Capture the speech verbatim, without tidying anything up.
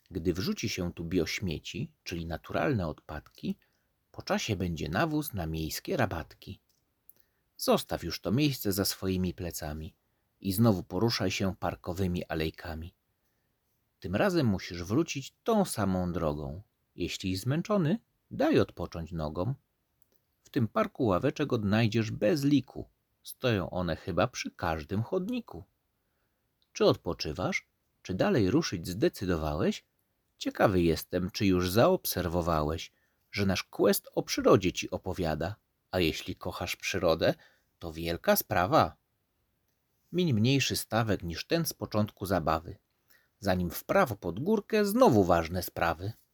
Gdy wrzuci się tu biośmieci, czyli naturalne odpadki, po czasie będzie nawóz na miejskie rabatki. Zostaw już to miejsce za swoimi plecami i znowu poruszaj się parkowymi alejkami. Tym razem musisz wrócić tą samą drogą. Jeśli zmęczony, daj odpocząć nogom. W tym parku ławeczek odnajdziesz bez liku. Stoją one chyba przy każdym chodniku. Czy odpoczywasz? Czy dalej ruszyć zdecydowałeś? Ciekawy jestem, czy już zaobserwowałeś, że nasz quest o przyrodzie ci opowiada. A jeśli kochasz przyrodę, to wielka sprawa. Miń mniejszy stawek niż ten z początku zabawy. Zanim w prawo pod górkę, znowu ważne sprawy.